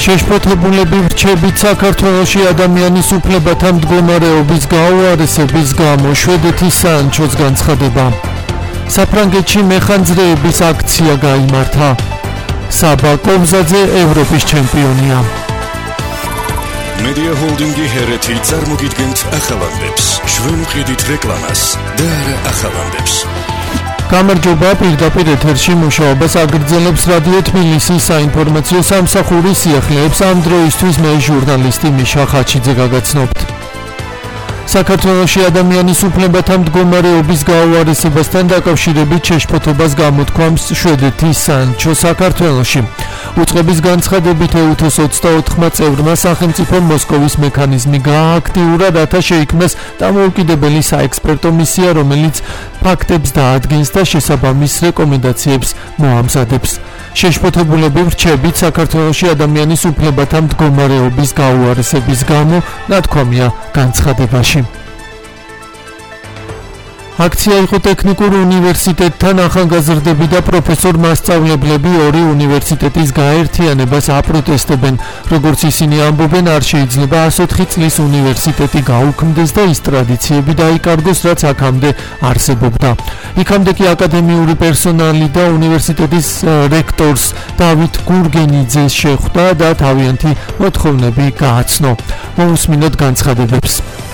შეშფოთებულები რჩებით საქართველოში ადამიანის უფლებათა მდგომარეობის გაუარესების გამო შვედეთის საელჩოს განცხადება. საფრანგეთში მეხანძრეების აქცია გაიმართა. საბა კობზაძე ევროპის ჩემპიონია. Media Holding-ი ჰერეთი წარმოგიდგენთ ახალანდებს. ჩვენ ვყიდით რეკლამას და არა ახალანდებს. გამარჯობა, პირდაპირ ეთერში მუშაობას აგრძელებს რადიო თბილისის საინფორმაციო სამსახურის სიახლეებს. ამ დროისთვის მე ჟურნალისტი მიშა ხაჩიძე გაგაცნობთ. საქართველოში ადამიანის უფლებათა მდგომარეობის გაუარესებასთან დაკავშირებით შეშფოთებას გამოთქვამს შვედეთის საელჩო საქართველოში. უწყების განცხადებით EUTOS 24 წევრმა სახელმწიფო მოსკოვის მექანიზმი გაააქტიურა, რათა შეიქმნას დამოუკიდებელი საექსპერტო მისია, რომელიც ფაქტებს დაადგენს და შესაბამის რეკომენდაციებს მოამზადებს. შეშფოთებულები რჩებით საქართველოში ადამიანის უფლებათა მდგომარეობის გაუარესების გამო, ნათქვამია განცხადებაში. აქცია იყო ტექნიკურ უნივერსიტეტთან ახალგაზრდები და პროფესორ-მასწავლებლები ორი უნივერსიტეტის გაერთიანებას აპროტესტებენ. როგორც ისინი ამბობენ, არ შეიძლება 104 წლის უნივერსიტეტი გაუქმდეს და ის ტრადიციები დაიკარგოს, რაც აქამდე არსებობდა. იქამდე კი აკადემიური პერსონალი და უნივერსიტეტის რექტორს დავით გურგენიძეს შეხვდა და თავიანთი მოთხოვნები გააცნო. მოусმინოთ განცხადებებს.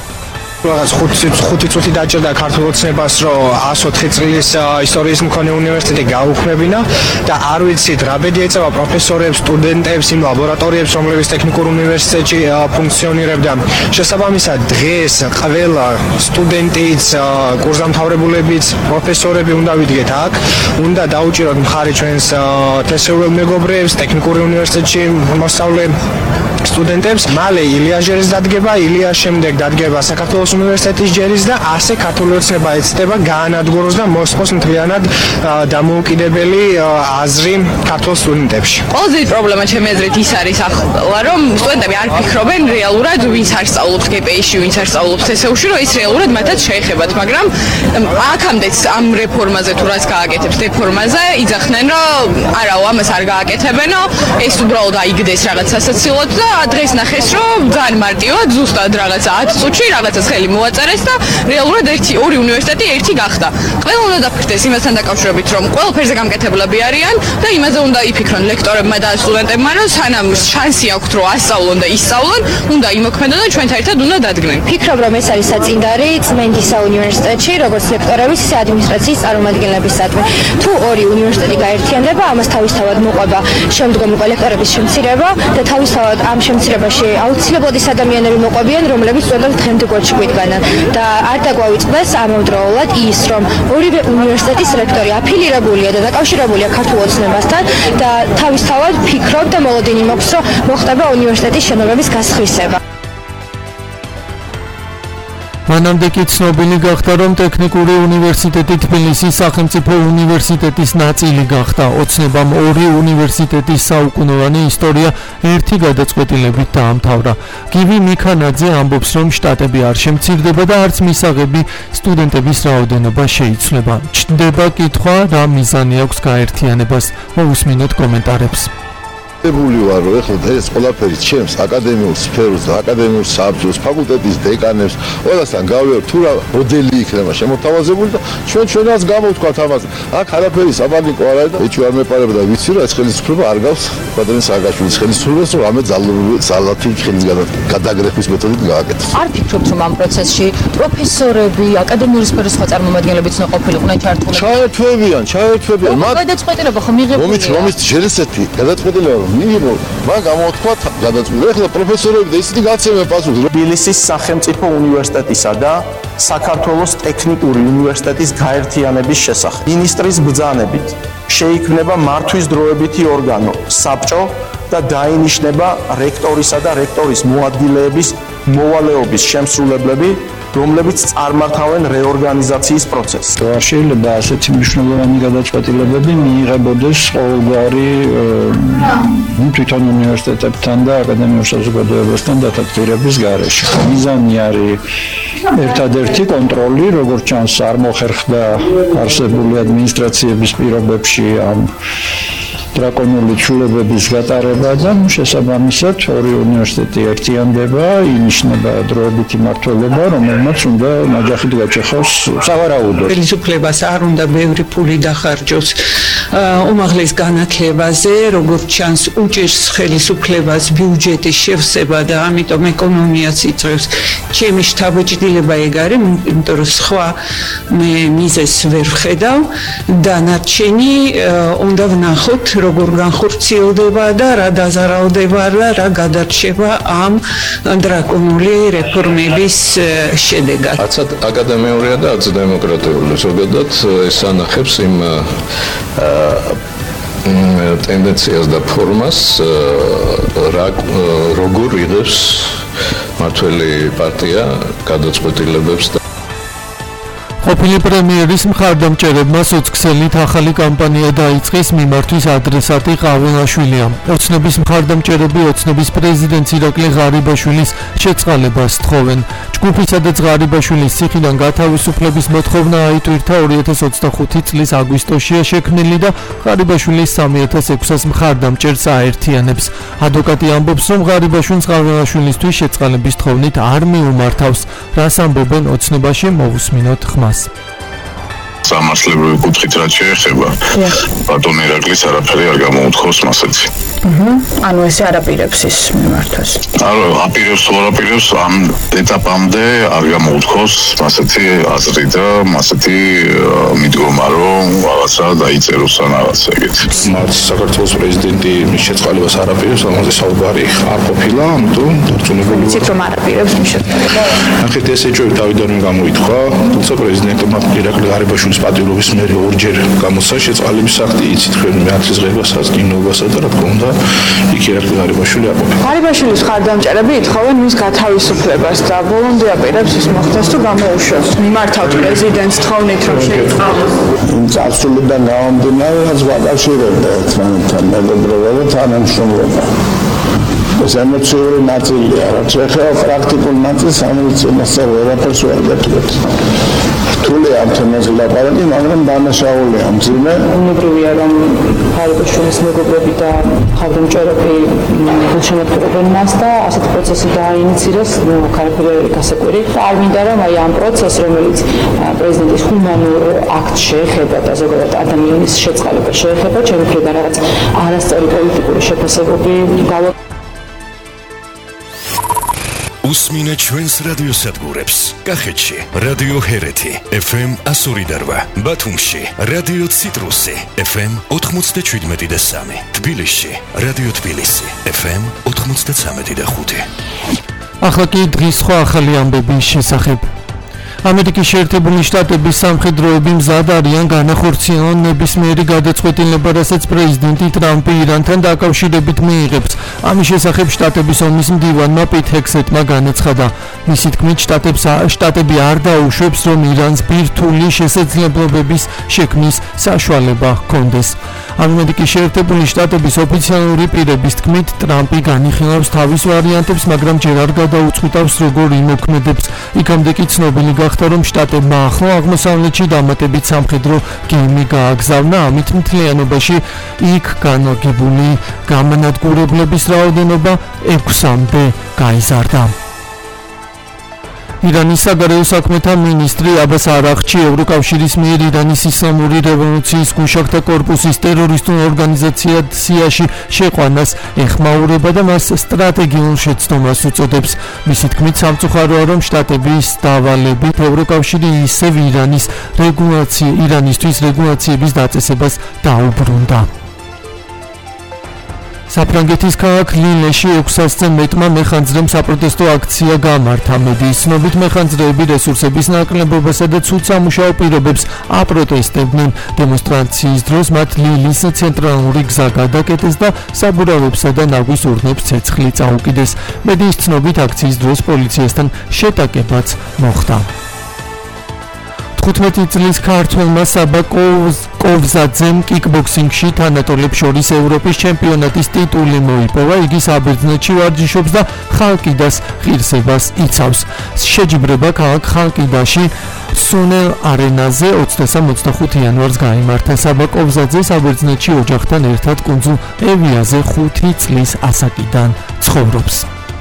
რაღაც 5 წუთი დაჭირდა ქართულ ოცნებას, რომ 104 წლის ისტორიის მქონე უნივერსიტეტი გაუქმებინა და არ ვიცით რა ბედი ეწევა პროფესორებს, სტუდენტებს, იმ ლაბორატორიებს, რომლებიც ტექნიკურ უნივერსიტეტში ფუნქციონირებდა. შესაბამისად, დღეს ყველა სტუდენტიც, კურსდამთავრებულებიც, პროფესორები უნდა ვიდგეთ აქ, უნდა დაუჭიროთ მხარი ჩვენს თესეულ მეგობრებს, ტექნიკური უნივერსიტეტში მოსწავლე სტუდენტებს. მალე ილიაჟერის დადგება, ილიას შემდეგ დადგება საქართველოს უნივერსიტეტის ჯერის და ასე ქართული ოცნება ეცდება გაანადგუროს და მოსწოს მთლიანად დამოუკიდებელი აზრი ქართულ სტუდენტებში. ყველაზე დიდი პრობლემა ჩემი აზრით ის არის ახლა, რომ სტუდენტები არ ფიქრობენ რეალურად ვინც არ სწავლობს GPI-ში, ვინც არ სწავლობს TSU-ში, რომ ის რეალურად მათაც შეეხებათ, მაგრამ აქამდეც ამ რეფორმაზე თუ რაც გააკეთებს დეფორმაზე, იძახნენ, რომ არაო, ამას არ გააკეთებენო, ეს უბრალოდ აიგდეს რაღაც სასაცილოდ და დღეს ნახეს, რომ ძალიან მარტივად ზუსტად რაღაცა 10 წუთში რაღაცას ხელი მოაწერეს და რეალურად ორი უნივერსიტეტი ერთი გახდა. ყველა უნდა დაფიქრდეს იმასთან დაკავშირებით, რომ ყველაფერზე გამკეთებლები არიან და იმაზე უნდა იფიქრონ ლექტორებმა და სტუდენტებმა, რომ სანამ შანსი აქვთ, რომ ასწავლონ და ისწავლონ, უნდა იმოქმედონ და ჩვენთან ერთად უნდა დადგნენ. ფიქრობ, რომ ეს არის საწინდარი წმენდის უნივერსიტეტში, როგორც ლექტორების, ისე ადმინისტრაციის წარმომადგენლებისადმი. თუ ორი უნივერსიტეტი გაერთიანდება, ამას თავისთავად მოყვება შემდგომი კოლექტორების შემცირება და თავისთავად ამ შემცირებაში აუცილებლად ის ადამიანები მოყვებიან, რომლებიც სწორედ დღემდე გვიდგანან და არ დაგვავიწყდეს ამავდროულად ის, რომ ორივე უნივერსიტეტის რექტორი აფილირებულია და დაკავშირებულია ქართულ ოცნებასთან და თავისთავად ფიქრობ და მოლოდინი მაქვს, რომ მოხდება უნივერსიტეტის შენობების გასხვისება. მანამდე კი ცნობილი გახდა, რომ ტექნიკური უნივერსიტეტი თბილისის სახელმწიფო უნივერსიტეტის ნაწილი გახდა. ოცნებამ ორი უნივერსიტეტის საუკუნოვანი ისტორია ერთი გადაწყვეტილებით დაამთავრა. გივი მიქანაძე ამბობს, რომ შტატები არ შემცირდება და არც მისაღები სტუდენტების რაოდენობა შეიცვლება. ჩნდება კითხვა, რა მიზანი აქვს გაერთიანებას. მოусმინოთ კომენტარებს. ვარ, რომ ეხლა ეს ყველაფერი ჩემს აკადემიურ სფეროს და აკადემიურ საბჭოს, ფაკულტეტის დეკანებს, ყველასთან გავიარ თუ რა მოდელი იქნება შემოთავაზებული და ჩვენაც გამოვთქვათ ამაზე. აქ არაფერი საბანიკო არ არის და ეჭვი არ მეპარება და ვიცი რომ ეს ხელისუფლება არ გავს ბატონი სააკაშვილის ხელისუფლებას, რომ ამე ძალათი ხელის გადაგრეხვის მეთოდით გააკეთოს. არ ფიქრობთ, რომ ამ პროცესში პროფესორები, აკადემიური სფეროს სხვა წარმომადგენლებიც უნდა ყოფილიყვნენ ჩართულები? ჩაერთვებიან. გადაწყვეტილება ხომ მიღებულია? რომის შესეთი გადაწყვეტილება მინიმუმ მაგ გამოთქვათ გადაწყვეტილება. ეხლა პროფესორები და ისინი გაცემენ პასუხს. თბილისის სახელმწიფო უნივერსიტეტისა და საქართველოს ტექნიკური უნივერსიტეტის გაერთიანების შესახებ მინისტრის ბრძანებით შეიქმნება მართვის დროებითი ორგანო საბჭო და დაინიშნება რექტორისა და რექტორის მოადგილეების მოვალეობის შემსრულებლები, რომლებიც წარმართავენ რეორგანიზაციის პროცესს. არ შეიძლება ასეთი მნიშვნელოვანი გადაწყვეტილებები მიიღებოდეს ყოველგვარი თვითონ უნივერსიტეტებთან და აკადემიურ საზოგადოებასთან დათანხმების გარეშე. მიზანი არის ერთადერთი კონტროლი, როგორც ჩანს, არ მოხერხდა არსებული ადმინისტრაციების პირობებში ამ დრაკონული ცვლილებების გატარება და შესაბამისად ორი უნივერსიტეტი ერთიანდება, ინიშნება დროებითი მმართველობა, რომელმაც უნდა ნაჯახით გაჩეხოს სავარაუდოდ. ხელისუფლებას არ უნდა ბევრი ფული დახარჯოს უმაღლეს განათლებაზე, როგორც ჩანს, უჭირს ხელისუფლებას ბიუჯეტის შევსება და ამიტომ ეკონომიაც იწევს. ჩემი შთაბეჭდილება ეგ არის, იმიტომ რომ სხვა მიზეზს ვერ ვხედავ და ნარჩენი უნდა ვნახოთ, როგორ განხორციელდება და რა დაზარალდება და რა გადარჩება ამ დრაკონული რეფორმების შედეგად. არცად აკადემიურია და არც დემოკრატიული. ზოგადად ეს ანახებს იმ ტენდენციას და ფორმას, როგორ იღებს მმართველი პარტია გადაწყვეტილებებს და ყოფილი პრემიერის მხარდამჭერებმა სოციალით ახალი კამპანია დაიწყეს, მიმართვის ადრესატი ყაველაშვილია. ოცნების მხარდამჭერები ოცნების პრეზიდენტ ირაკლი ღარიბაშვილის შეწყალებას თხოვენ. ჯგუფი, სადაც ღარიბაშვილის ციხიდან გათავისუფლების მოთხოვნა აიტვირთა 2025 წლის აგვისტოშია შექმნილი და ღარიბაშვილის 3006-ას მხარდამჭერს აერთიანებს. ადვოკატი ამბობს, რომ ღარიბაშვილს ყაველაშვილისთვის შეწყალების თხოვნით არ მიუმართავს. რას ამბობენ ოცნებაში, მოვუსმინოთ ხმას. სამართლებრივი კუთხით რაც შეეხება, ბატონ ირაკლის არაფერი არ გამოუთხოს მასეთი. ანუ ესე არაპირებს ის მიმართვას. არა, აპირებს თუ არაპირებს ამ ეტაპამდე არ გამოუთხოს მასეთი აზრი და მასეთი მიდგომა, რომ რაღაცა დაიწეროს ან რაღაცა ეგეთ. მათ საქართველოს პრეზიდენტი მის შეწყალებას არაპირებს, ამაზე საუბარი არ ყოფილა, ამიტომ დარწმუნებული ვარ. რომ არაპირებს მის შეწყალებას. ნახეთ, ეს ეჭვები თავიდანვე გამოითქვა, თუმცა პრეზიდენტმა ირაკლი ღარიბაშვილის პატიურობის მერე ორჯერ გამოსცა შეწყალების აქტი, იცით თქვენ მეათლისღებასაც, კინოობასა და რა თქმა უნდა იქ ირაკლი ღარიბაშვილი არ ყოფილა. ღარიბაშვილის მხარდამჭერები ითხოვენ მის გათავისუფლებას და ბოლომდე აპირებს ის მოხდეს თუ გამოუშვეს. მიმართავთ პრეზიდენტს თხოვნით, რომ შეიწყალოს. იმ წარსულიდან გამომდინარე, რაც ვაკავშირებდა ერთმანეთთან მეგობრობა და თანამშრომლობა. ეს ემოციური ნაწილია, რაც ეხება პრაქტიკულ ნაწილს, ამით წინასწარ ვერაფერს ვერ გეტყვით. რთულია ამ თემაზე ლაპარაკი, მაგრამ დანაშაულია მძიმე. უნებრივია, რომ ღარიბაშვილის მეგობრები და მხარდამჭერები გულშემატკივრებენ მას და ასეთი პროცესი დააინიცირეს ქართული გასაკვირი. და არ მინდა, რომ აი ამ პროცესს, რომელიც პრეზიდენტის ჰუმანურ აქტს შეეხება და ზოგადად ადამიანის შეწყალებას შეეხება, ჩემი მხრიდან რაღაც არასწორი პოლიტიკური შეფასებები უსმინეთ ჩვენს რადიოსადგურებს. კახეთში რადიო ჰერეთი FM 102.8, ბათუმში რადიო ციტრუსი FM 97.3, თბილისში რადიო თბილისი FM 93.5. ახლა კი დღის სხვა ახალი ამბების შესახებ. ამერიკის შეერთებული შტატების სამხედროები მზად არიან განახორციელონ ნებისმიერი გადაწყვეტილება, რასაც პრეზიდენტი ტრამპი ირანთან დაკავშირებით მიიღებს. ამის შესახებ შტატების ომის მდივანმა პიტ ჰექსეტმა განაცხადა. მისი თქმით, შტატები არ დაუშვებს, რომ ირანს ბირთვული შესაძლებლობების შექმნის საშუალება ჰქონდეს. ამერიკის შეერთებული შტატების ოფიციალური პირების თქმით, ტრამპი განიხილავს თავის ვარიანტებს, მაგრამ ჯერ არ გადაუწყვიტავს, როგორ იმოქმედებს. იქამდე კი ცნობილი გახდა, რომ შტატებმა ახლო აღმოსავლეთში დამატებით სამხედრო გემი გააგზავნა, ამით მთლიანობაში იქ განაგებული გამანადგურებლების რაოდენობა 6-მდე გაიზარდა. ირანის საგარეო საქმეთა მინისტრი აბას არაღჩი ევროკავშირის მიერ ირანის ისლამური რევოლუციის გუშაგთა კორპუსის ტერორისტულ ორგანიზაციაში შეყვანას ეხმაურება და მას სტრატეგიულ შეცდომას უწოდებს. მისი თქმით, სამწუხაროა, რომ შტატების დავალებით ევროკავშირი ისევ ირანისთვის რეგულაციების დაწესებას დაუბრუნდა. საფრანგეთის ქალაქ ლილეში 600-ზე მეტმა მეხანძრემ საპროტესტო აქცია გამართა. მედიის ცნობით, მეხანძრეები რესურსების ნაკლებობასა და ცუდ სამუშაო პირობებს აპროტესტებდნენ. დემონსტრაციის დროს მათ ლილის ცენტრალური გზა გადაკეტეს და საბურავებსა და ნაგვის ურნებს ცეცხლი წაუკიდეს. მედიის ცნობით, აქციის დროს პოლიციასთან შეტაკებაც მოხდა. 15 წლის ქართველმა საბა კოვზაძემ კიკბოქსინგში თანატოლებს შორის ევროპის ჩემპიონატის ტიტული მოიპოვა. იგი საბერძნეთში ვარჯიშობს და ხალკიდას ღირსებას იცავს. შეჯიბრება ქალაქ ხალკიდაში სუნელ არენაზე 23-25 იანვარს გაიმართა. საბა კოვზაძე საბერძნეთში ოჯახთან ერთად კუნძულ ევიაზე 5 წლის ასაკიდან ცხოვრობს.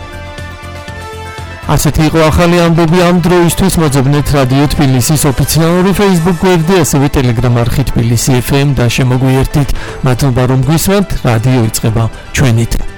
ასეთი იყო ახალი ამბები ამ დროისთვის. მოძებნეთ რადიო თბილისის ოფიციალური Facebook გვერდი, ასევე Telegram არხი თბილისი FM და შემოგვიერთდით. მადლობა რომ გვისმენთ. რადიო იწყება ჩვენით.